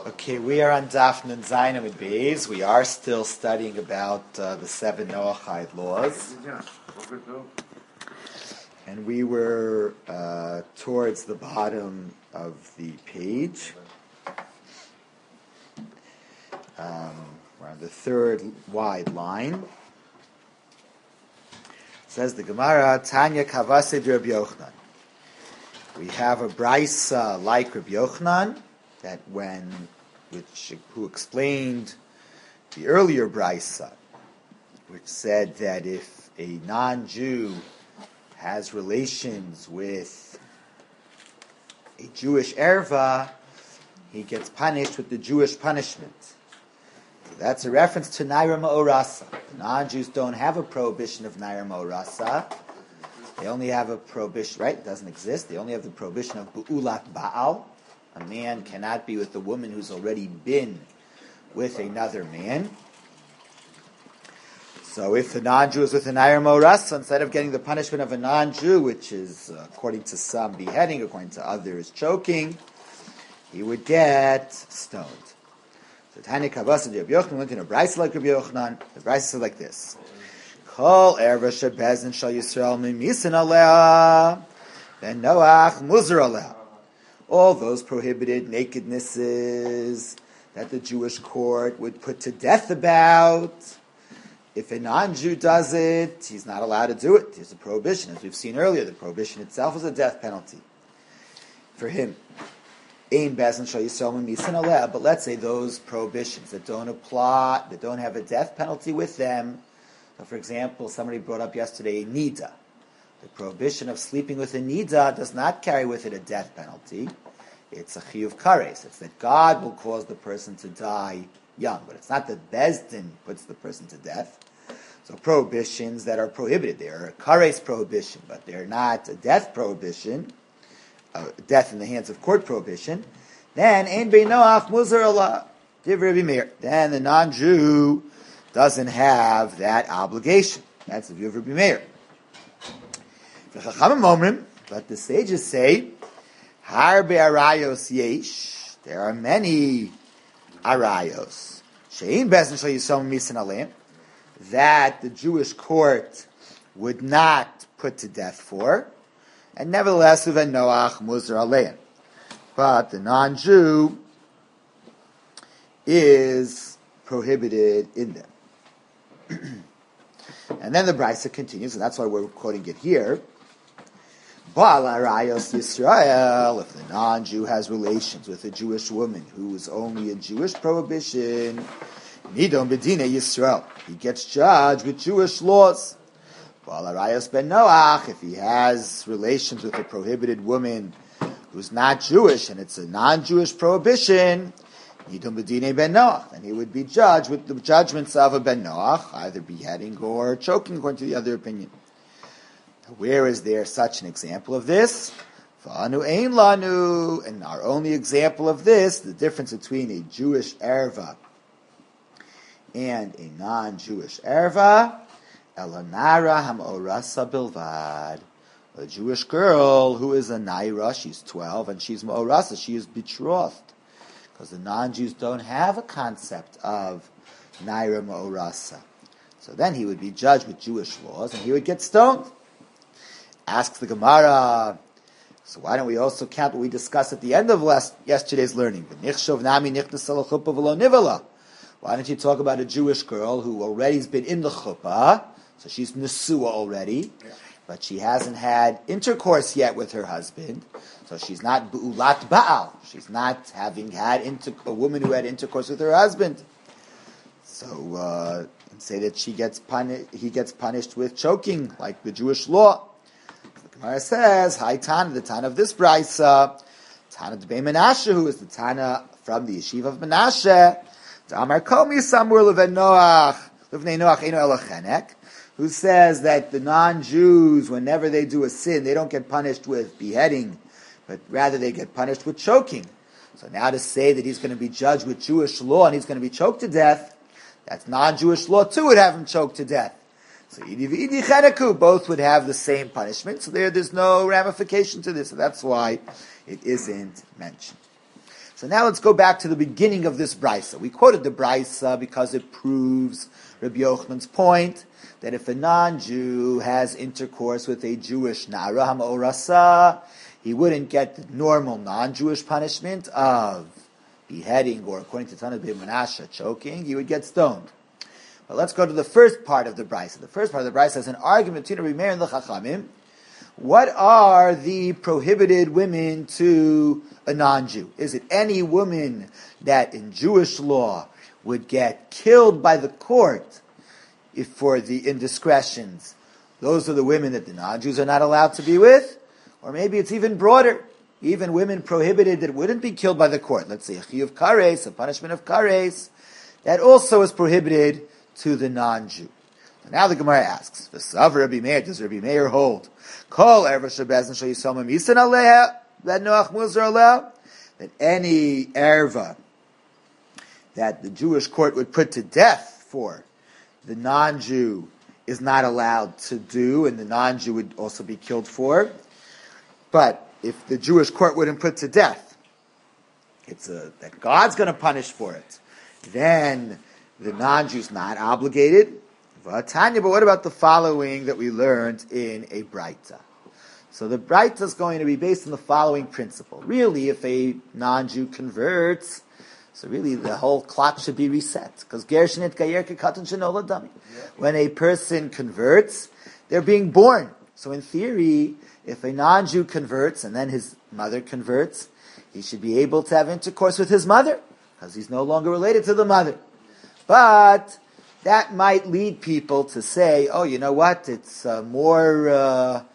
Okay, we are on Daf Nun Zayin Amud Beis. We are still studying about the seven Noachide laws. And we were towards the bottom of the page. We're on the third wide line. It says the Gemara, Tanya Kavased Rabbi Yochanan. We have a brisa like Rabbi Yochanan, who explained the earlier brisa, which said that if a non-Jew has relations with a Jewish erva, he gets punished with the Jewish punishment. So that's a reference to Naira Ma'orasa. The non-Jews don't have a prohibition of Naira Ma'orasa. They only have a prohibition, right? It doesn't exist. They only have the prohibition of Bu'ulat Ba'al. A man cannot be with a woman who's already been with another man. So if the non-Jew is with an Naira Ma'orasa, instead of getting the punishment of a non-Jew, which is, according to some, beheading, according to others, choking, he would get stoned. So Tanya Kavas and Rabbi Yochanan went in a brisa like Rabbi Yochanan. The brisa is like this. Kol erva shebezin shal Yisrael mimisin aleh ben Noach muzar aleh. All those prohibited nakednesses that the Jewish court would put to death about, if a non-Jew does it, he's not allowed to do it. There's a prohibition. As we've seen earlier, the prohibition itself is a death penalty for him. But let's say those prohibitions that don't apply, that don't have a death penalty with them. So for example, somebody brought up yesterday a nida. The prohibition of sleeping with a nida does not carry with it a death penalty. It's a chiyuv kares. It's that God will cause the person to die young, but it's not that Beis Din puts the person to death. So prohibitions that are prohibited, they are a kares prohibition, but they're not a death prohibition, death in the hands of court prohibition. Then ein bei Noach muzar Allah, divrei Rabbi Meir. Then the non-Jew doesn't have that obligation. That's the view of Rabbi Meir. But the sages say, Harbe arayos yesh. There are many arayos. Shein bezin shal yisom misin aleim. That the Jewish court would not put to death for. And nevertheless, uven Noach muzar aleim. But the non-Jew is prohibited in them. And then the brisa continues, and that's why we're quoting it here. Ba'al arayos Yisrael, if the non-Jew has relations with a Jewish woman who is only a Jewish prohibition, nidon b'dinei Yisrael, he gets judged with Jewish laws. Ba'al arayos ben Noach, if he has relations with a prohibited woman who's not Jewish, and it's a non-Jewish prohibition, nidon b'dinei ben Noach, and he would be judged with the judgments of a ben Noach, either beheading or choking, according to the other opinion. Where is there such an example of this? V'anu ein lanu, and our only example of this, the difference between a Jewish erva and a non-Jewish erva, elanara hamorasa bilvad, a Jewish girl who is a naira, she's 12, and she's ma'orasa, she is betrothed. Because the non-Jews don't have a concept of naira ma'orasa. So then he would be judged with Jewish laws, and he would get stoned. Asks the Gemara, so why don't we also count what we discussed at the end of yesterday's learning? Why don't you talk about a Jewish girl who already has been in the chuppah, so she's nesua already, but she hasn't had intercourse yet with her husband, so she's not bu'ulat ba'al. She's not having had a woman who had intercourse with her husband. So say that he gets punished with choking, like the Jewish law. Gemara says, Hi Tana, the Tana of this brisa, Tana Debei Menashe, who is the Tana from the yeshiva of Menashe, Amar Komi Samur Levei Noach Eino Elachenek, who says that the non-Jews, whenever they do a sin, they don't get punished with beheading, but rather they get punished with choking. So now to say that he's going to be judged with Jewish law and he's going to be choked to death, that's non-Jewish law too would have him choked to death. So Idi v'Idi cheneku, both would have the same punishment. So there's no ramification to this. So that's why it isn't mentioned. So now let's go back to the beginning of this brisa. We quoted the brisa because it proves Rabbi Yochanan's point that if a non-Jew has intercourse with a Jewish na'ara ha'ma'orasa, he wouldn't get the normal non-Jewish punishment of beheading, or according to Tana ben Menashe, choking. He would get stoned. But let's go to the first part of the brisa. The first part of the brisa is an argument between Rabbi Meir and the Chachamim. What are the prohibited women to a non-Jew? Is it any woman that in Jewish law would get killed by the court if for the indiscretions? Those are the women that the non-Jews are not allowed to be with? Or maybe it's even broader. Even women prohibited that wouldn't be killed by the court. Let's say a chiyuv kares, a punishment of kares. That also is prohibited to the non-Jew. Now the Gemara asks, "V'sav Rabbi Meir, does Rabbi Meir hold kol erva shebezin sheyisoma misan aleha that noach muzar aleha, that any erva that the Jewish court would put to death for, the non-Jew is not allowed to do, and the non-Jew would also be killed for? But if the Jewish court wouldn't put to death, it's that God's going to punish for it, then the non-Jew's not obligated." Tanya, but what about the following that we learned in a Braita? So the Braita is going to be based on the following principle. Really, if a non-Jew converts, so really the whole clock should be reset. Because when a person converts, they're being born. So in theory, if a non-Jew converts and then his mother converts, he should be able to have intercourse with his mother, because he's no longer related to the mother. But that might lead people to say, oh, you know what, it's there are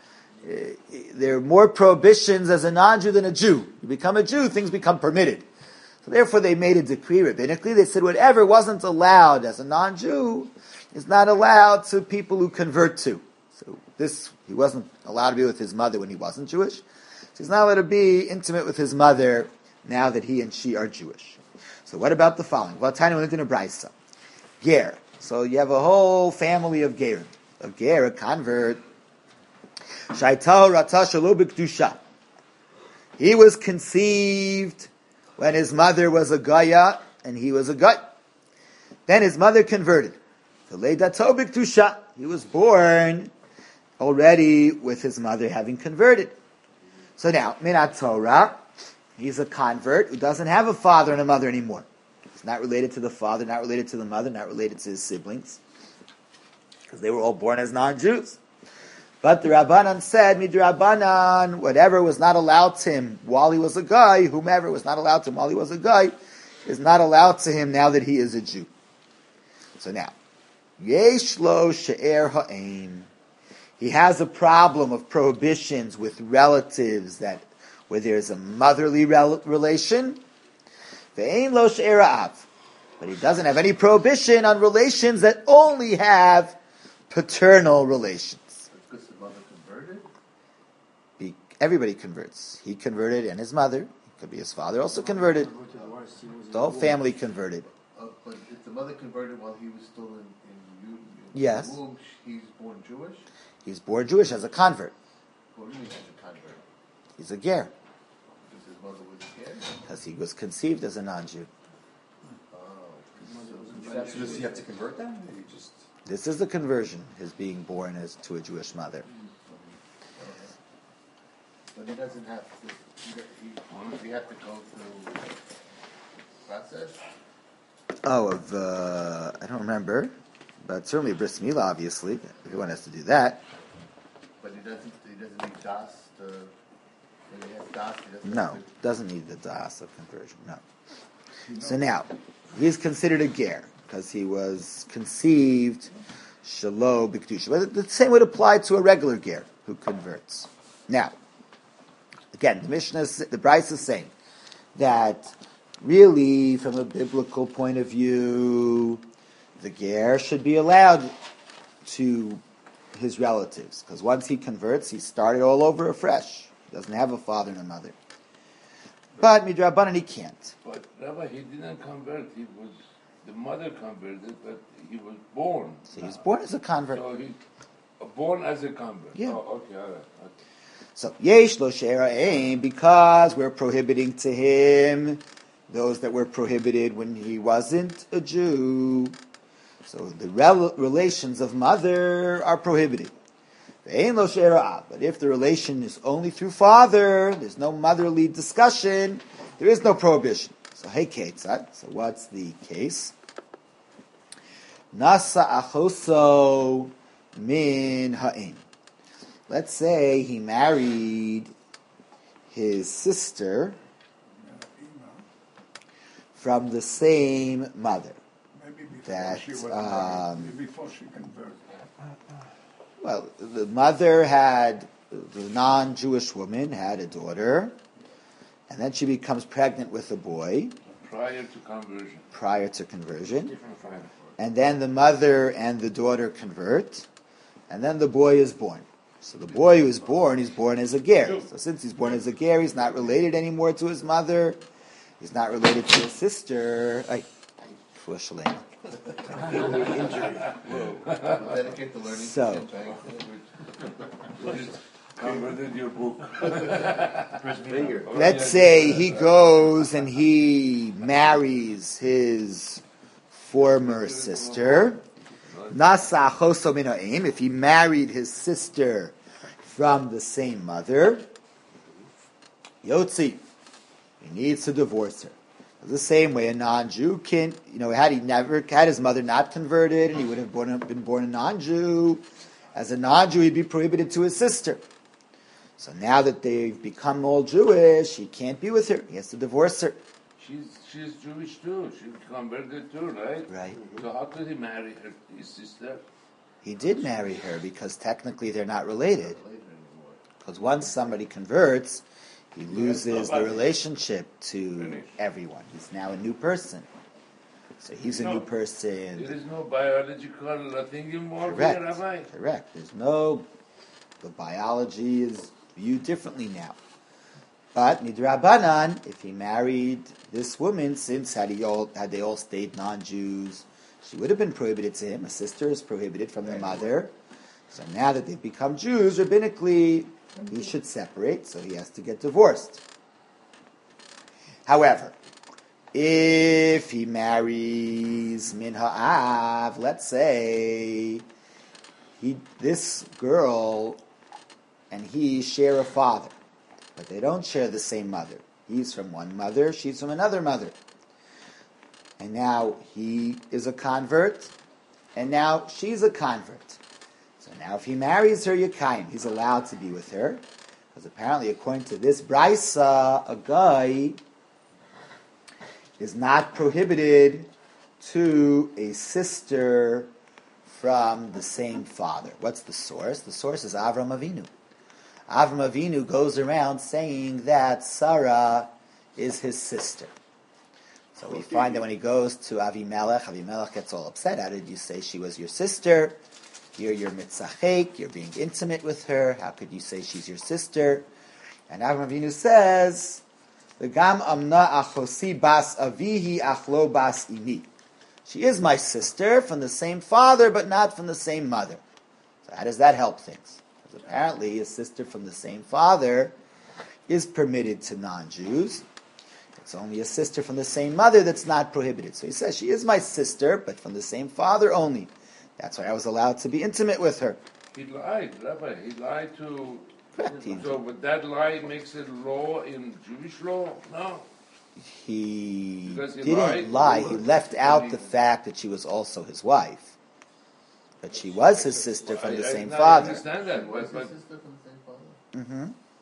more prohibitions as a non-Jew than a Jew. You become a Jew, things become permitted. So therefore they made a decree rabbinically. They said whatever wasn't allowed as a non-Jew is not allowed to people who convert to. So this, he wasn't allowed to be with his mother when he wasn't Jewish. So he's not allowed to be intimate with his mother now that he and she are Jewish. So what about the following? Well, Tanya went into Braisa. Ger. So you have a whole family of Gerim. A Ger, a convert. Shaitao Rata Shalo B'Kedusha. He was conceived when his mother was a Gaya and he was a Guy. Then his mother converted. V'leidato B'Kedusha. He was born already with his mother having converted. So now, Minat Torah, he's a convert who doesn't have a father and a mother anymore. He's not related to the father, not related to the mother, not related to his siblings, because they were all born as non-Jews. But the Rabbanan said, Midrabanan, whatever was not allowed to him while he was a guy, whomever was not allowed to him while he was a guy, is not allowed to him now that he is a Jew. So now, Yesh lo she'er ha'im. He has a problem of prohibitions with relatives where there's a motherly relation. Ve'ein lo she'er ha'av. But he doesn't have any prohibition on relations that only have paternal relations. Because the mother converted? Everybody converts. He converted and his mother. It could be his father also converted. The whole family converted. But if the mother converted while he was still in Yes. the womb, he's born Jewish? He's born Jewish as a convert. What do you mean as a convert? He's a ger. Because his mother was a ger? Because he was conceived as a non-Jew. So does he have to convert them? Or you just... This is the conversion, his being born as to a Jewish mother. But he doesn't have to. He have to go through process. I don't remember, but certainly bris milah, obviously. Everyone has to do that. But he doesn't need das. When he has das, he doesn't. No, doesn't need the das of conversion. No. So now he's considered a ger because he was conceived shelo b'kedusha. But the same would apply to a regular ger who converts. Now, again, the Brisa is saying that really, from a biblical point of view, the ger should be allowed to his relatives, because once he converts, he started all over afresh. He doesn't have a father and a mother. But midrabanan he can't. But Rabbi, he didn't convert. The mother converted, but he was born. So he's born as a convert. So he born as a convert. Yeah. Oh, okay, all right. So yesh lo she'er ha'im, because we're prohibiting to him those that were prohibited when he wasn't a Jew. So the relations of mother are prohibited. But if the relation is only through father, there's no motherly discussion, there is no prohibition. So hey Ketzad, so what's the case? Nasa achoso min ha'im. Let's say he married his sister from the same mother. That before she converted. Well, the mother had, the non-Jewish woman had a daughter, and then she becomes pregnant with a boy. Prior to conversion. And then the mother and the daughter convert, and then the boy is born. So the boy who is born, he's born as a ger. So since he's born as a ger, he's not related anymore to his mother. He's not related to his sister. So, let's say he goes and he marries his former sister. Nasa choso min ha'im. If he married his sister from the same mother, Yotzi, he needs to divorce her. The same way a non-Jew can, had he never had his mother not converted, and he would have been born a non-Jew. As a non-Jew, he'd be prohibited to his sister. So now that they've become all Jewish, he can't be with her. He has to divorce her. She's Jewish too. She converted too, right? Right. So how could he marry his sister? He did marry her because technically they're not related. Because once somebody converts, he loses the relationship to everyone. He's now a new person. So he's a new person. There is no biological thing involved Correct. here, Rabbi? Correct. The biology is viewed differently now. But Midrabanan, if he married this woman, since had they all stayed non-Jews, she would have been prohibited to him. A sister is prohibited from the mother. So now that they've become Jews, rabbinically, he should separate, so he has to get divorced. However, if he marries min ha'av, let's say this girl and he share a father, but they don't share the same mother. He's from one mother, she's from another mother. And now he is a convert, and now she's a convert. So now if he marries her Yekayim, he's allowed to be with her. Because apparently, according to this Brisa, a guy is not prohibited to a sister from the same father. What's the source? The source is Avram Avinu. Avram Avinu goes around saying that Sarah is his sister. So we find that when he goes to Avimelech gets all upset. How did you say she was your sister? Here you're mitzachek, you're being intimate with her. How could you say she's your sister? And Avram Avinu says, "V'gam amna achosi bas avihi achlo bas imi." She is my sister from the same father, but not from the same mother. So how does that help things? Because apparently a sister from the same father is permitted to non-Jews. It's only a sister from the same mother that's not prohibited. So he says, she is my sister, but from the same father only. That's why I was allowed to be intimate with her. He lied, Rabbi. He lied to... Correct. So, but that lie makes it law in Jewish law? No. He Because he didn't lied? lie. He left out the fact that she was also his wife. But she was his sister from the same I father. understand that. Was But, his sister from the same father? Mm-hmm.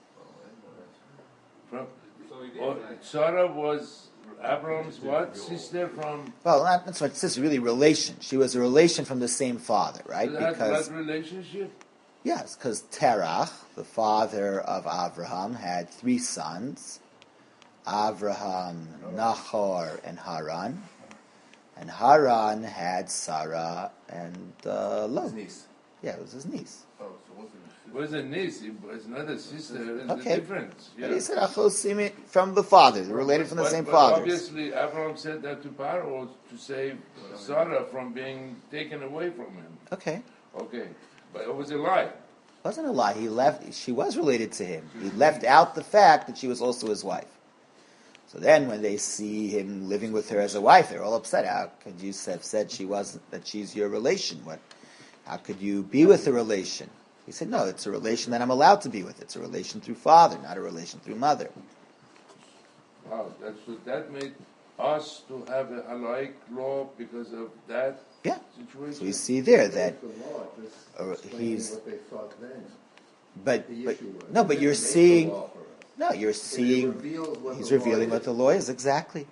Sarah was Abraham's what? Sister from... Well, that's what sister, really relation. She was a relation from the same father, right? Does that Because blood relationship? yes, because Terach, the father of Avraham, had 3 sons: Avraham, Nahor, and Haran. And Haran had Sarah and Lot. His niece. Yeah, it was his niece. Oh, so wasn't It was a niece. It was not a sister. There's Okay. a difference. But he said Achosim from the father. They're related from the same But fathers. obviously, Abraham said that to Paro to save Sarah from being taken away from him. Okay. Okay. But it was a lie. It wasn't a lie. He left. She was related to him. He left out the fact that she was also his wife. So then when they see him living with her as a wife, they're all upset. How could you have said that she's your relation? How could you be with a relation? He said, no, it's a relation that I'm allowed to be with. It's a relation through father, not a relation through mother. Wow, that made us to have a halachic law because of that situation. So we see there that The law, just explaining he's. what they thought then. But The issue was. no, but He you're didn't make the seeing. law for us. No, you're seeing. He's revealing what the law is exactly.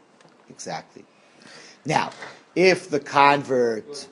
Now, if the convert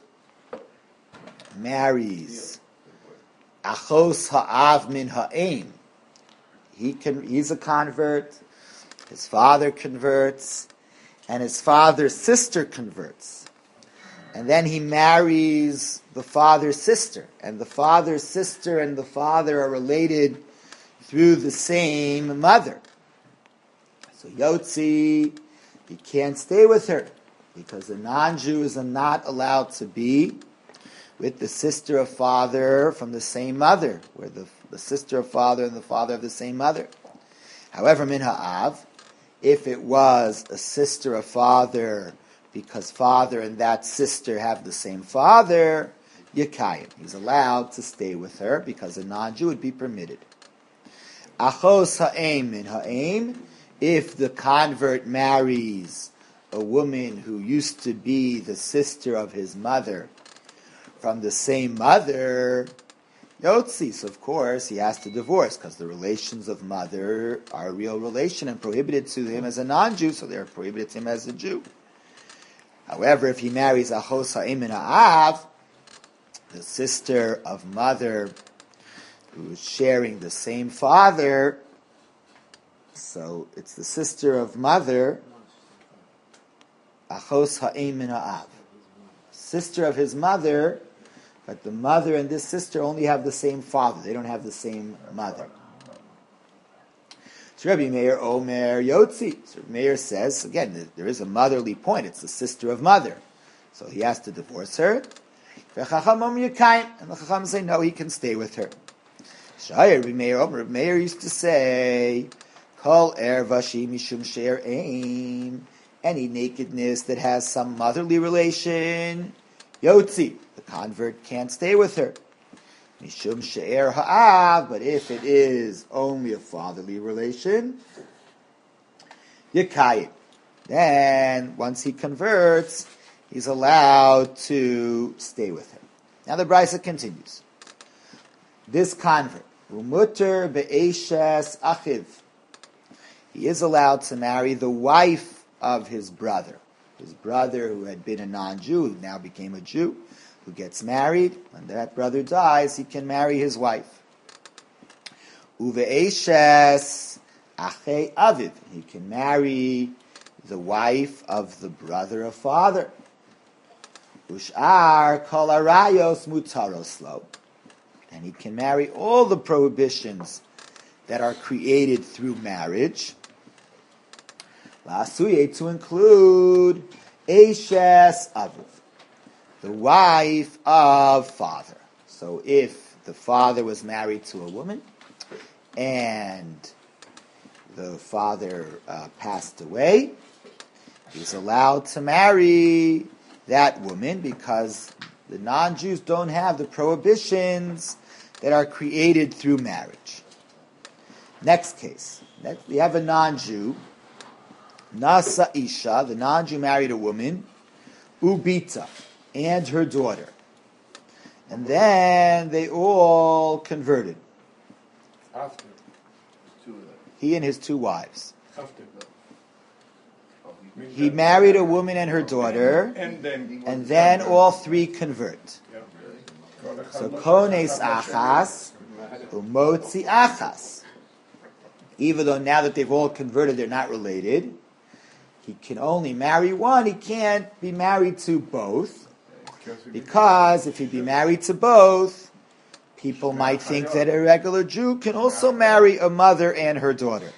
marries achos ha'av min ha'em, he's a convert. His father converts, and his father's sister converts. And then he marries the father's sister. And the father's sister and the father are related through the same mother. So Yotzi, he can't stay with her because the non-Jews are not allowed to be with the sister of father from the same mother, where the sister of father and the father of the same mother. However, min ha'av, if it was a sister of father, because father and that sister have the same father, Yekayim. He's allowed to stay with her because a non-Jew would be permitted. Achos ha'em min ha'em, if the convert marries a woman who used to be the sister of his mother from the same mother, Yotzis, of course, he has to divorce because the relations of mother are a real relation and prohibited to him as a non-Jew, so they're prohibited to him as a Jew. However, if he marries Achos ha'em min ha'av, the sister of mother who is sharing the same father, so it's the sister of mother, Achos ha'em min ha'av, sister of his mother. But the mother and this sister only have the same father. They don't have the same mother. So Rabbi Meir Omer Yotzi. So Rabbi Meir says, again, there is a motherly point. It's the sister of mother. So he has to divorce her. And the Chacham say, no, he can stay with her. Shai Rabbi Meir Omer. Rabbi Meir used to say, Kol ervashi mishum she'er aim. Any nakedness that has some motherly relation, Yotzi. The convert can't stay with her. Mishum she'er ha'av, but if it is only a fatherly relation, Yekayim. Then, once he converts, he's allowed to stay with her. Now the Brisa continues. This convert, Umuter be'eshes achiv, he is allowed to marry the wife of his brother. His brother who had been a non-Jew, who now became a Jew, who gets married. When that brother dies, he can marry his wife. Uve'eshes achei aviv. He can marry the wife of the brother of father. Ushar kol arayos mutaros lo. And he can marry all the prohibitions that are created through marriage. La'asuye, to include eshes aviv, the wife of father. So if the father was married to a woman and the father passed away, he's allowed to marry that woman because the non-Jews don't have the prohibitions that are created through marriage. Next case. We have a non-Jew. Nasa Isha, the non-Jew married a woman. Ubita, and her daughter. And then they all converted. After. He and his two wives. After. He married a woman and her daughter, And then all three convert. Yeah. So kones achas, umotzi achas. Even though now that they've all converted, they're not related. He can only marry one. He can't be married to both. Because if he'd be married to both, people might think that a regular Jew can also marry a mother and her daughter.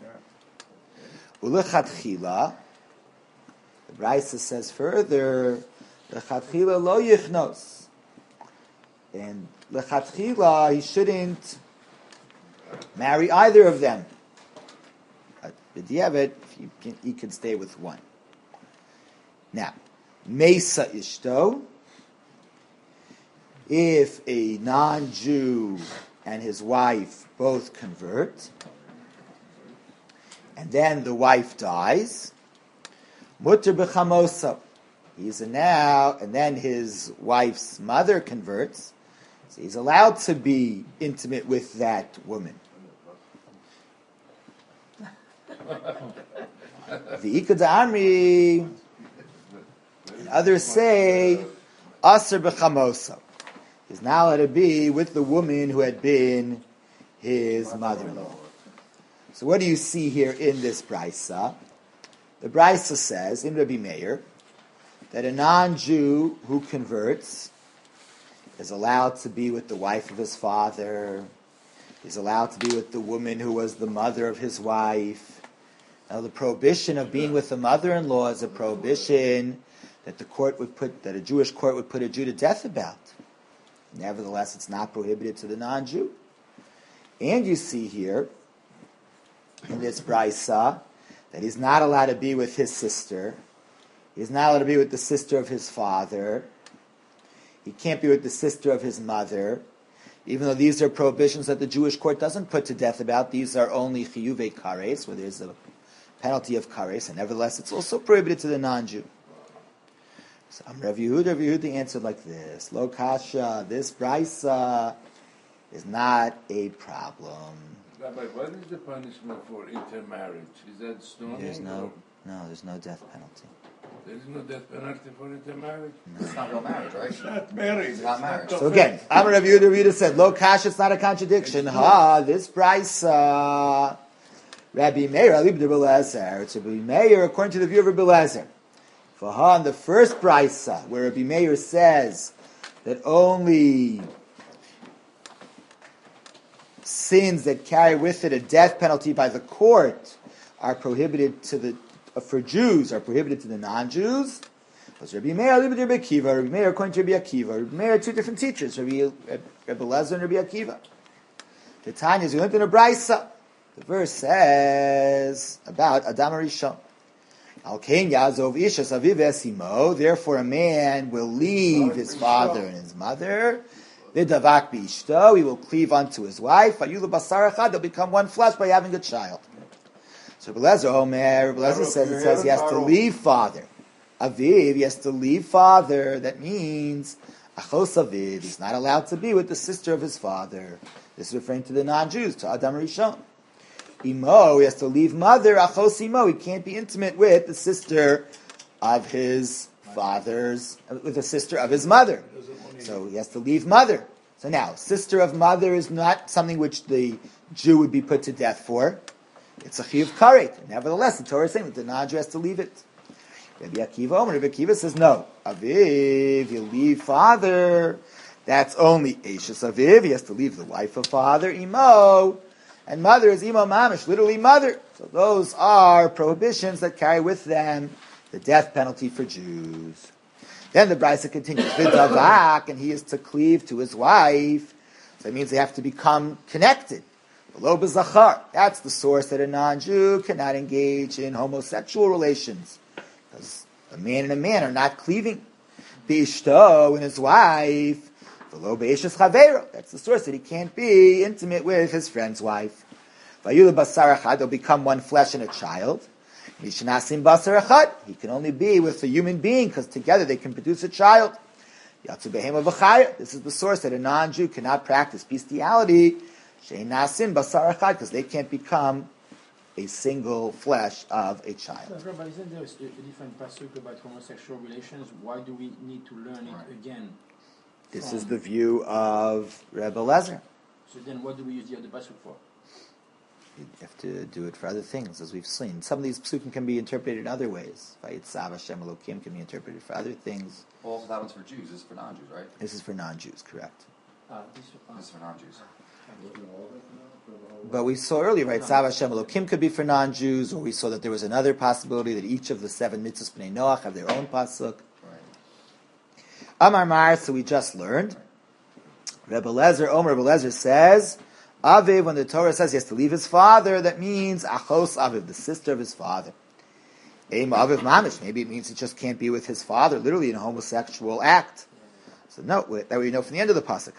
Ulechatchila, the Brisa says further, lechatchila lo yichnos. And lechatchila, he shouldn't marry either of them. But if he can stay with one. Now, Mesa Ishto, if a non-Jew and his wife both convert, and then the wife dies, Mutter b'chamosa, he's now, and then his wife's mother converts, so he's allowed to be intimate with that woman. The Ikad Amri, and others say, Aser b'chamosa. He's now allowed to be with the woman who had been his mother-in-law. So what do you see here in this brisa? The brisa says, in Rabbi Meir, that a non-Jew who converts is allowed to be with the wife of his father, is allowed to be with the woman who was the mother of his wife. Now the prohibition of being with the mother-in-law is a prohibition that that a Jewish court would put a Jew to death about. Nevertheless, it's not prohibited to the non-Jew. And you see here, in this brisa, that he's not allowed to be with his sister. He's not allowed to be with the sister of his father. He can't be with the sister of his mother. Even though these are prohibitions that the Jewish court doesn't put to death about, these are only chiyuvei kares, where there's a penalty of kares, and nevertheless, it's also prohibited to the non-Jew. So Rav Yehuda answered like this: Lo kasha, this brisa is not a problem. Rabbi, what is the punishment for intermarriage? Is that stoning? There's no death penalty. There is no death penalty for intermarriage? No. It's not real marriage, right? It's not married. It's not marriage. So again, Amar Rav Yehuda said, Lo kasha, it's not a contradiction. This brisa, Rabbi Meir, Alib de Belezer. It's Rabbi Meir according to the view of Rabbi Belezer. For in the first brisa, where Rabbi Meir says that only sins that carry with it a death penalty by the court are prohibited for Jews, are prohibited to the non-Jews. Was Rabbi Meir, Rabbi Akiva, Rabbi Meir according to Rabbi Akiva. Rabbi Meir are two different teachers, Rabbi Elazar and Rabbi Akiva. The Tanya is in a brisa. The verse says about Adam Arishon. Therefore, a man will leave his father and his mother. He will cleave unto his wife. They'll become one flesh by having a child. So Belezer says, it says he has to leave father. Aviv, he has to leave father. That means Achos Aviv. He's not allowed to be with the sister of his father. This is referring to the non-Jews, to Adam Rishon. Imo, he has to leave mother, Achos Imo. He can't be intimate with the sister of his with the sister of his mother. So he has to leave mother. So now, sister of mother is not something which the Jew would be put to death for. It's a chiyuv karet. Nevertheless, the Torah is saying that the non-Jew has to leave it. Rabbi Akiva says, no. Aviv, you leave father. That's only Eishes Aviv. He has to leave the wife of father, Imo. And mother is Imo Mamish, literally mother. So those are prohibitions that carry with them the death penalty for Jews. Then the brisa continues, V'davak, and he is to cleave to his wife. So that means they have to become connected. V'lo b'zachar, that's the source that a non-Jew cannot engage in homosexual relations. Because a man and a man are not cleaving. B'ishto, and his wife, V'lo b'eshes chavero, that's the source that he can't be intimate with his friend's wife. V'ayulu basar echad, they'll become one flesh and a child. Mishnasim basar echad, he can only be with a human being, because together they can produce a child. Yatsu behema v'chaya, this is the source that a non-Jew cannot practice bestiality. Sheinasim basar echad, because they can't become a single flesh of a child. Rabbi, isn't there a different pasuk about homosexual relations? Why do we need to learn it again? This is the view of Rebbe Lezer. So then what do we use the other pasuk for? You have to do it for other things, as we've seen. Some of these psukim can be interpreted in other ways. Vayitzav Hashem Elokim can be interpreted for other things. Well, also that one's for Jews. This is for non-Jews, right? This is for non-Jews, correct. This is for non-Jews. But we saw earlier, right, Tzav Hashem Elokim could be for non-Jews, or we saw that there was another possibility that each of the 7 mitzvahs b'nei Noach have their own pasuk. Amar Mar, so we just learned. Rebbe Lezer says, Aviv, when the Torah says he has to leave his father, that means Achos Aviv, the sister of his father. Ema aviv mamish. Maybe it means he just can't be with his father, literally in a homosexual act. So no, that we know from the end of the pasuk.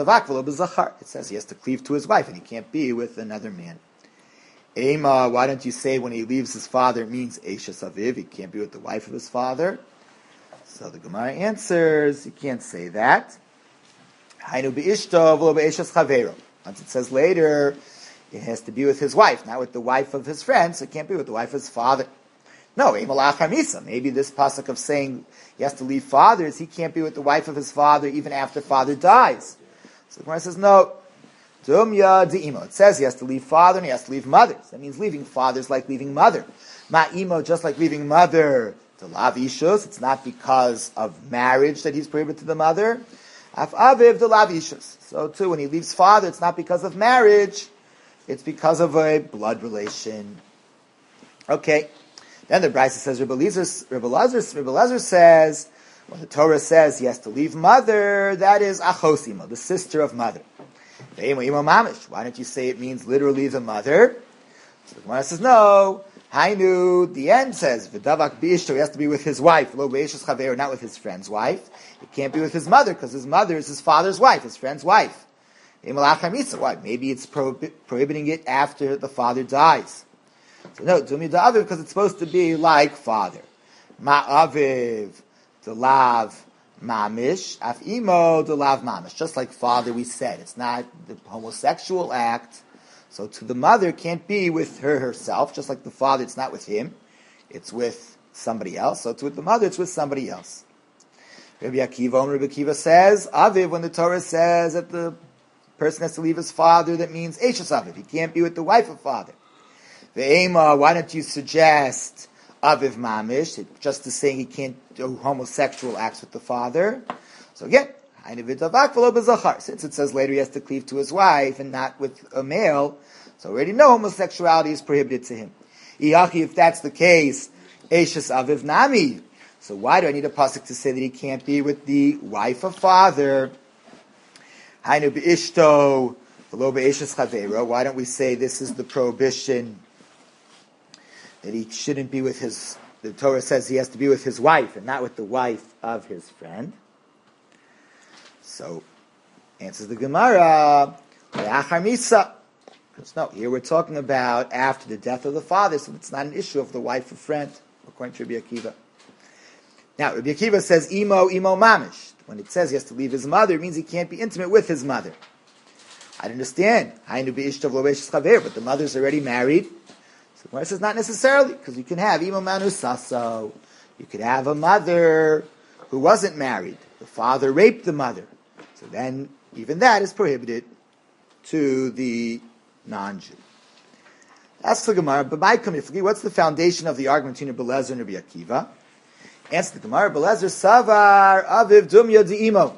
It says he has to cleave to his wife and he can't be with another man. Ema, why don't you say when he leaves his father it means Eishes Aviv, he can't be with the wife of his father? So the Gemara answers, you can't say that. Hainu be'ishto v'lo be'eshes chavero. Once it says later, it has to be with his wife, not with the wife of his friend, so it can't be with the wife of his father. No, maybe this pasuk of saying he has to leave fathers, he can't be with the wife of his father even after father dies. So the Gemara says, no. Dumya di'imo. It says he has to leave father and he has to leave mother. So that means leaving father is like leaving mother. Ma'imo, just like leaving mother to lav ishus. It's not because of marriage that he's prohibited to the mother. Af aviv to lav ishus. So too, when he leaves father, it's not because of marriage. It's because of a blood relation. Okay. Then the Brisa says, Rebbe Elazar says, when the Torah says he has to leave mother, that is achosimo, the sister of mother. Why don't you say it means literally the mother? So the Gemara says, no. Hainu, the end says, V'davak b'ishto, he has to be with his wife, lo be'eshes chaver, not with his friend's wife. He can't be with his mother, because his mother is his father's wife, his friend's wife. Why? Maybe it's prohibiting it after the father dies. So no, Dumi da'aviv, because it's supposed to be like father. Ma'aviv, the lav, mamish, af imo, the lav mamish. Just like father, we said, it's not the homosexual act. So to the mother, can't be with her herself. Just like the father, it's not with him. It's with somebody else. So to the mother, it's with somebody else. Rabbi Akiva says, aviv, when the Torah says that the person has to leave his father, that means eishes aviv. He can't be with the wife of father. Ve'ema, why don't you suggest aviv mamish, just to saying he can't do homosexual acts with the father? So again, since it says later he has to cleave to his wife and not with a male, so already know homosexuality is prohibited to him. If that's the case, eishes aviv nami. So why do I need a pasuk to say that he can't be with the wife of father? Hainu be'ishto v'lo be'eshes chavera. Why don't we say this is the prohibition that he shouldn't be with his? The Torah says he has to be with his wife and not with the wife of his friend. So, answers the Gemara, because no, here we're talking about after the death of the father, so it's not an issue of the wife or friend, according to Rabbi Akiva. Now, Rabbi Akiva says, imo mamish. When it says he has to leave his mother, it means he can't be intimate with his mother. I understand. But the mother's already married. So Gemara says, not necessarily, because you can have imo manu saso. You could have a mother who wasn't married. The father raped the mother. So then, even that is prohibited to the non-Jew. That's the Gemara. But by Kamifli, what's the foundation of the argument between Rebbe Elazar and Rabbi Akiva? Answer the Gemara, Rebbe Elazar, Savar, Aviv, Dumya, Di'imo.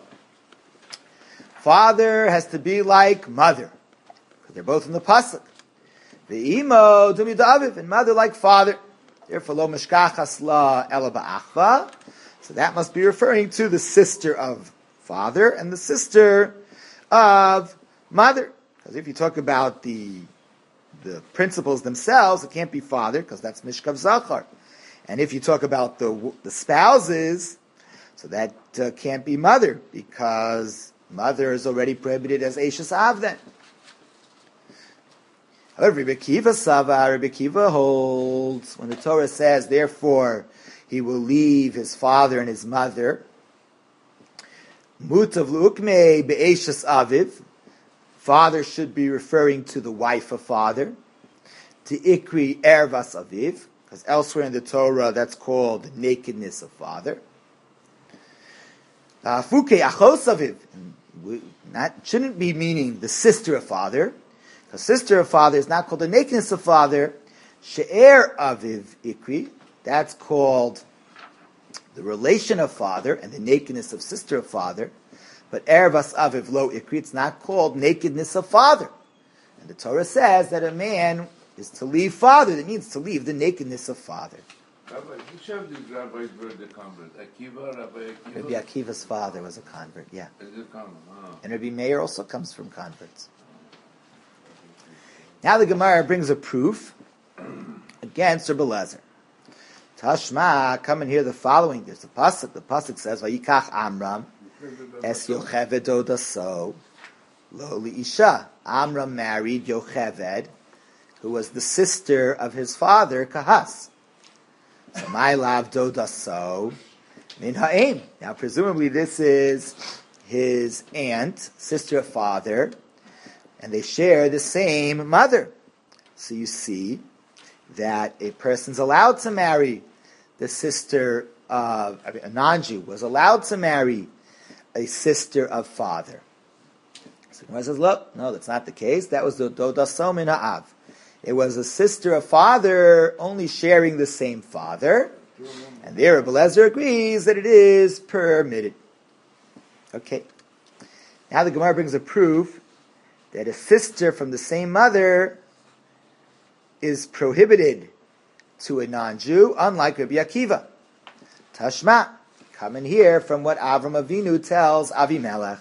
Father has to be like mother. Because they're both in the pasuk. Di'imo, Dumya, Aviv, and mother like father. Therefore, lo mishkachas la ela ba'achva. So that must be referring to the sister of father and the sister of mother. Because if you talk about the principles themselves, it can't be father, because that's mishkav zachar. And if you talk about the spouses, so that can't be mother, because mother is already prohibited as eishes av then. However, Rebbe Akiva holds, when the Torah says, therefore, he will leave his father and his mother, mutav l'ukmei be'eshes aviv, father should be referring to the wife of father, to ikri ervas aviv, because elsewhere in the Torah that's called the nakedness of father. Fuke achos aviv, shouldn't be meaning the sister of father, because sister of father is not called the nakedness of father. She'er aviv ikri, that's called the relation of father and the nakedness of sister of father. But ervas aviv lo ikri, it's not called nakedness of father. And the Torah says that a man is to leave father. That means to leave the nakedness of father. Rabbi, which of these rabbis were the convert? Rabbi Akiva? Rabbi Akiva's father was a convert, yeah. Is it convert? Oh. And Rabbi Meir also comes from converts. Now the Gemara brings a proof against Rebbe Elazar. Tashma, come and hear the following. There's a pasuk. The pasuk says, "Vayikach Amram es Yocheved dodaso lo liisha." Amram married Yocheved, who was the sister of his father Kahas. So my lav dodaso min ha'im. Now, presumably, this is his aunt, sister of father, and they share the same mother. So you see that a person's allowed to marry the sister of, a non-Jew was allowed to marry a sister of father. So Gemara says, look, no, that's not the case. That was the Dodaso min ha'av. It was a sister of father only sharing the same father. And there Rebbe Lezer agrees that it is permitted. Okay. Now the Gemara brings a proof that a sister from the same mother is prohibited to a non-Jew, unlike Rabbi Akiva. Tashma, come and hear from what Avram Avinu tells Avimelech.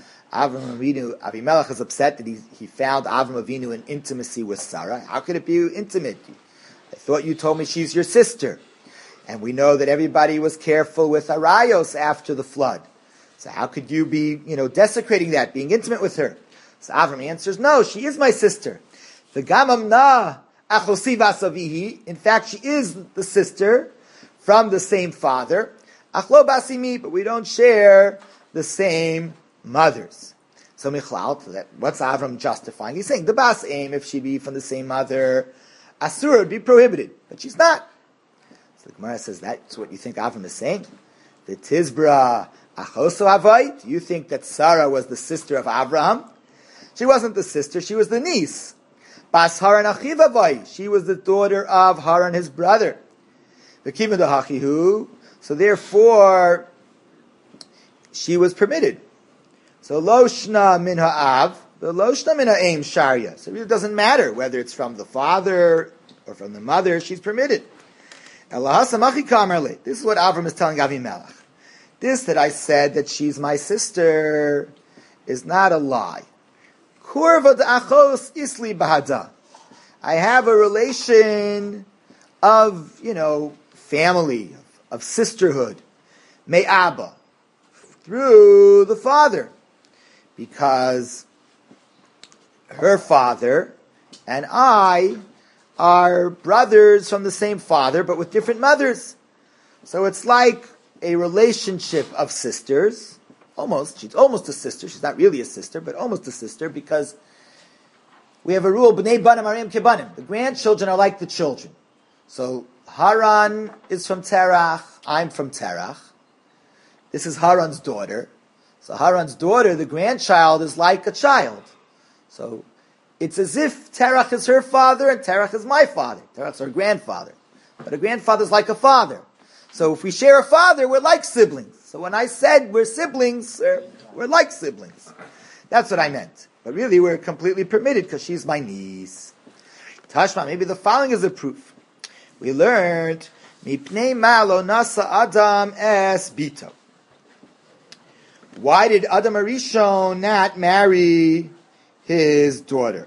Avimelech is upset that he found Avram Avinu in intimacy with Sarah. How could it be intimate? I thought you told me she's your sister. And we know that everybody was careful with Arayos after the flood. So how could you be, desecrating that, being intimate with her? So Avram answers, no, she is my sister. The Gamamna Achosi Vasavihi. In fact, she is the sister from the same father. Achlo Basimi, but we don't share the same mothers. So Michlal, what's Avram justifying? He's saying the Bas Aim, if she be from the same mother, Asura would be prohibited, but she's not. So the Gemara says that's what you think Avram is saying. The Tizbra Achoso Havai. Do you think that Sarah was the sister of Abraham? She wasn't the sister; she was the niece. Bas Haran Achiv Havai. She was the daughter of Haran, his brother. V'kiva Hachihu. So therefore, she was permitted. So Loshna min ha'av, the Loshna min ha'aim sharia. So it really doesn't matter whether it's from the father or from the mother, she's permitted. This is what Avram is telling Avimelech. This that I said that she's my sister is not a lie. Kurva d'achos isli bahada. I have a relation of, family, of sisterhood. Me'aba. Through the father. Because her father and I are brothers from the same father, but with different mothers. So it's like a relationship of sisters. Almost. She's almost a sister. She's not really a sister, but almost a sister, because we have a rule, B'nei banim arim kebanim. The grandchildren are like the children. So Haran is from Terach. I'm from Terach. This is Haran's daughter. So Haran's daughter, the grandchild, is like a child. So it's as if Terach is her father and Terach is my father. Terach's her grandfather. But a grandfather's like a father. So if we share a father, we're like siblings. So when I said we're siblings, we're like siblings. That's what I meant. But really, we're completely permitted because she's my niece. Tashma, maybe the following is a proof. We learned, Mipnei malo nasa Adam es bito. Why did Adam Arishon not marry his daughter?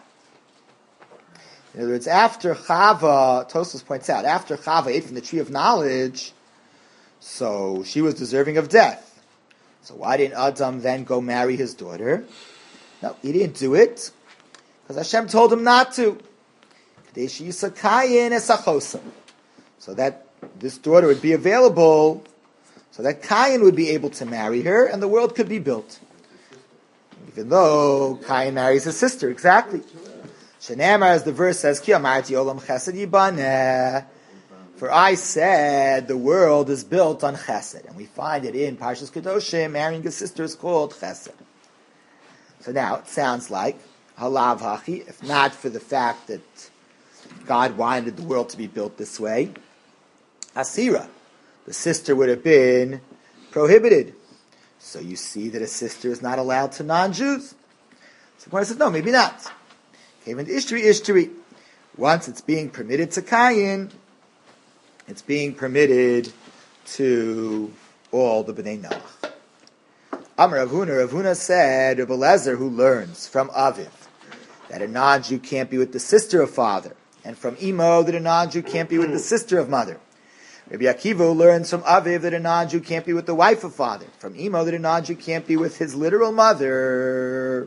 In other words, after Chava, Tosfos points out, after Chava ate from the tree of knowledge, so she was deserving of death. So why didn't Adam then go marry his daughter? No, he didn't do it, because Hashem told him not to. So that this daughter would be available, so that Cain would be able to marry her, and the world could be built. Even though Cain marries his sister, exactly. Shenamar, as the verse says, Ki amarti olam chesed yibaneh. For I said the world is built on chesed. And we find it in Parshas Kedoshim, marrying a sister is called chesed. So now, it sounds like, halav hachi, if not for the fact that God wanted the world to be built this way, asira, the sister would have been prohibited. So you see that a sister is not allowed to non-Jews. So Gemara says, no, maybe not. Even Ishtari. Once it's being permitted to Cain, it's being permitted to all the B'nai Noach. Amar Rav Huna said, Rebbe Lezer, who learns from Aviv that a non-Jew can't be with the sister of father, and from Imo that a non-Jew can't be with the sister of mother. Rabbi Akiva learns from Aviv that a non-Jew can't be with the wife of father. From Imo that a non-Jew can't be with his literal mother.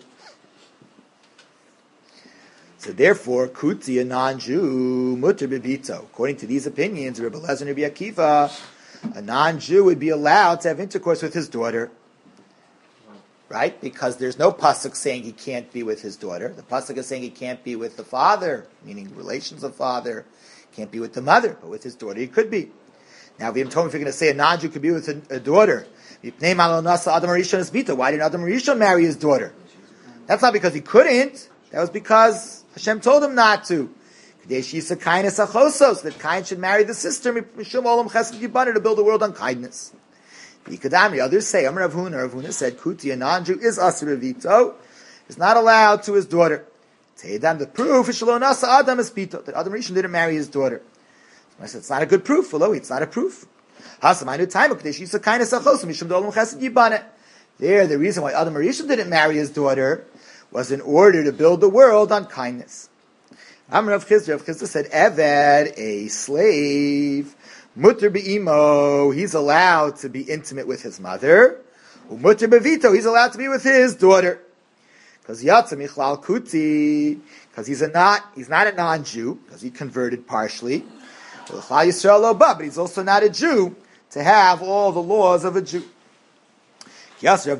So therefore, Kuti, a non-Jew, mutter bebito. According to these opinions, Rabbi Elazar and Rabbi Akiva, a non-Jew would be allowed to have intercourse with his daughter. Right? Because there's no pasuk saying he can't be with his daughter. The pasuk is saying he can't be with the father, meaning relations of father. Can't be with the mother, but with his daughter he could be. Now, if you're going to say a non-Jew could be with a daughter, why didn't Adam Rishon marry his daughter? That's not because he couldn't. That was because Hashem told him not to. So that Cain should marry the sister to build the world on kindness. Others say, Rav Huna said, Kuti, a non-Jew, is Asur Vito, is not allowed to his daughter. The proof is Adam is Pito, that Adam Rishon didn't marry his daughter. I said, it's not a good proof. It's not a proof. There, the reason why Adam Rishon didn't marry his daughter was in order to build the world on kindness. Rav Chisda said, Eved, a slave, Mutter be'imo, he's allowed to be intimate with his mother. Mutter bevito, he's allowed to be with his daughter. Because Yatsa Michlal Kuti, because he's not a non-Jew, because he converted partially. But he's also not a Jew to have all the laws of a Jew. When Rav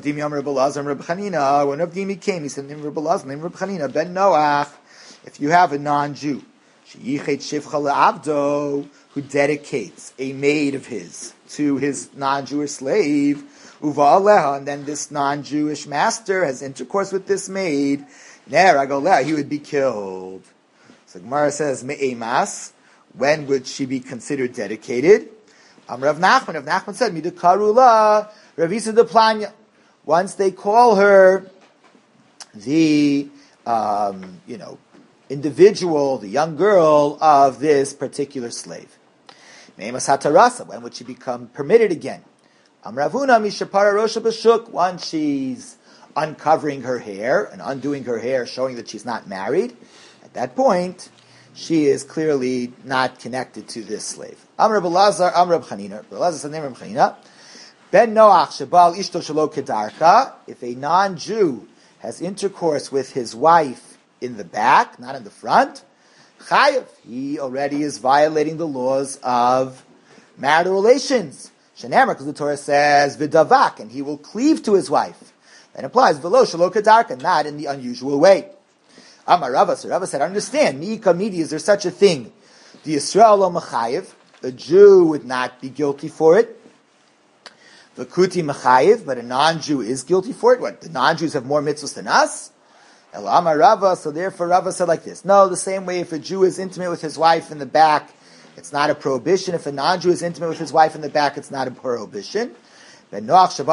Dimi came, he said, Rabbi Elazar, Rabbi Chanina, ben Noach, if you have a non-Jew, who dedicates a maid of his to his non-Jewish slave, and then this non-Jewish master has intercourse with this maid, he would be killed. So Gemara says, Me'emas, when would she be considered dedicated? Rav Nachman said, Midakarula, Ravisa de Planya. Once they call her the, individual, the young girl of this particular slave. Me'emas hatarasa, when would she become permitted again? Amravuna mishapara rosha b'shuk, once she's uncovering her hair and undoing her hair, showing that she's not married. At that point, she is clearly not connected to this slave. Amr Belazar, Amr Chanina. Belazar said, name Reb Chanina. Ben Noach shebal ishto shelo kedarka. If a non-Jew has intercourse with his wife in the back, not in the front, chayav, he already is violating the laws of marital relations. Shenamar, because the Torah says v'davak, and he will cleave to his wife. That implies v'lo shelo kedarka, not in the unusual way. Amar Rava, so Rava said, understand, mi'ika midi, is there such a thing? The Yisrael lo mechayev, a Jew would not be guilty for it. V'kuti mechayev, but a non-Jew is guilty for it. What, the non-Jews have more mitzvahs than us? El Amar Rava, so therefore Rava said like this. No, the same way if a Jew is intimate with his wife in the back, it's not a prohibition. If a non-Jew is intimate with his wife in the back, it's not a prohibition. If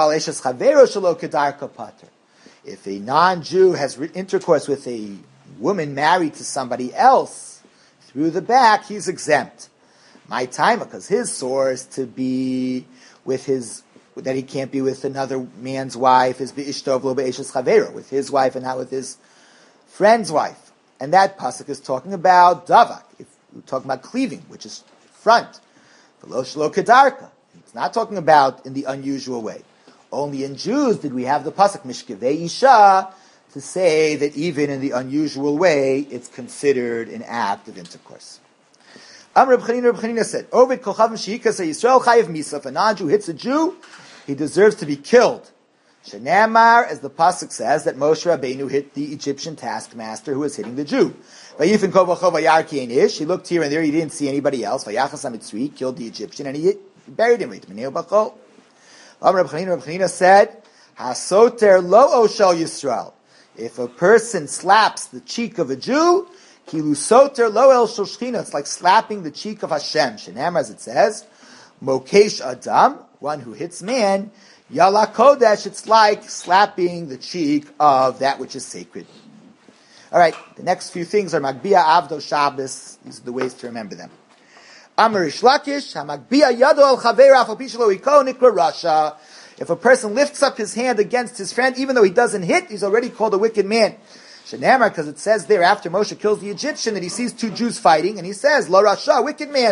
a non-Jew has intercourse with a woman married to somebody else through the back, he's exempt. My time, because his source to be with his, that he can't be with another man's wife is be'ishtov lo be'eshes chavero, with his wife and not with his friend's wife. And that pasuk is talking about davak. If we're talking about cleaving, which is front. V'lo shelo kedarka. It's not talking about in the unusual way. Only in Jews did we have the pasuk mishkevei isha to say that even in the unusual way, it's considered an act of intercourse. Reb Chanina said, Ovid kolchavim sheikasa Yisrael chayiv misa. If a non-Jew hits a Jew, he deserves to be killed. Shenamar, as the pasuk says, that Moshe Rabbeinu hit the Egyptian taskmaster who was hitting the Jew. He looked here and there, he didn't see anybody else. He killed the Egyptian and he buried him. Reb Chanina said, Hasoter lo oshel Yisrael. If a person slaps the cheek of a Jew, kilusoter lo el shoshchina, it's like slapping the cheek of Hashem. Shenamar, as it says, mokesh adam, one who hits man, yala kodesh, it's like slapping the cheek of that which is sacred. All right, the next few things are Magbia, Avdo, Shabbos. These are the ways to remember them. Amar Rish Lakish, Magbia yado al chaver afal pi shelo iko nikra rasha. If a person lifts up his hand against his friend, even though he doesn't hit, he's already called a wicked man. Shenamar, because it says there after Moshe kills the Egyptian that he sees two Jews fighting, and he says, Lo Rasha, wicked man.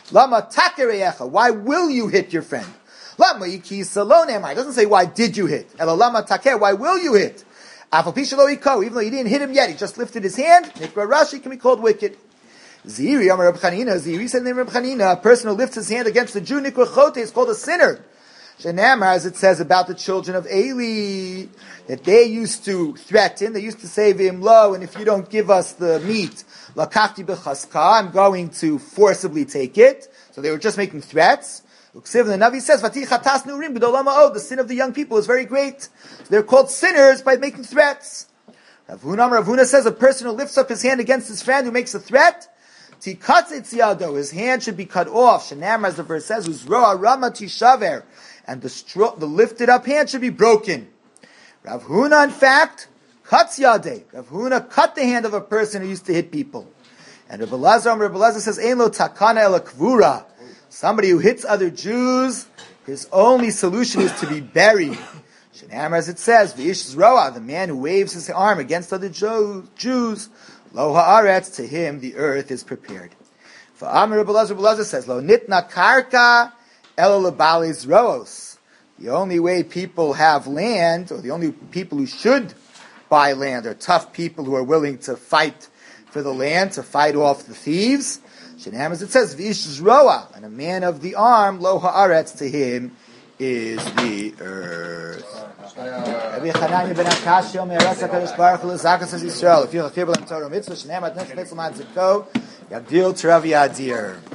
Lama takereyecha. Why will you hit your friend? Lama yikisa lo nemar. It doesn't say why did you hit. Ela lama taker. Why will you hit? Afal pisha lo iko. Even though you didn't hit him yet, he just lifted his hand. Nikra Rashi can be called wicked. Ziri Amar Reb Chanina. Ziri said in Reb Chanina, a person who lifts his hand against the Jew Nikra Chote is called a sinner. Shenamar, as it says about the children of Eli, that they used to threaten, they used to say v'imlo, and if you don't give us the meat, lakachti b'chaska, I'm going to forcibly take it. So they were just making threats. Uksiv, the Navi says, Vati chatas nurim b'dolam ha'od, the sin of the young people is very great. So they're called sinners by making threats. Rav Huna says a person who lifts up his hand against his friend who makes a threat, tikatzitz yado, his hand should be cut off. Shenamar, as the verse says, uzroa rama tishaver, and the lifted up hand should be broken. Rav Huna, in fact, cuts yadeh. Rav Huna cut the hand of a person who used to hit people. And Rabbi Elazar says, Ein lo takana ela kvura. Somebody who hits other Jews, his only solution is to be buried. Shenamar, as it says, v'ish zroa, the man who waves his arm against other Jews, lo haaretz, to him the earth is prepared. V'amar Rabbi Elazar says, lo nitna karka ela lebali zroos. The only way people have land, or the only people who should buy land, are tough people who are willing to fight for the land, to fight off the thieves. Shenam, as it says, v'ish zroa, and a man of the arm, lo haaretz, to him is the earth. Rabbi Chananya ben Akash Yom Yeras HaKadosh Baruch Hu L'Zakas Yisrael. If you have a Torah mitzvah, Shenam Ad Nech Mitzvah Man Zikko, Yagdil Terav Yadir.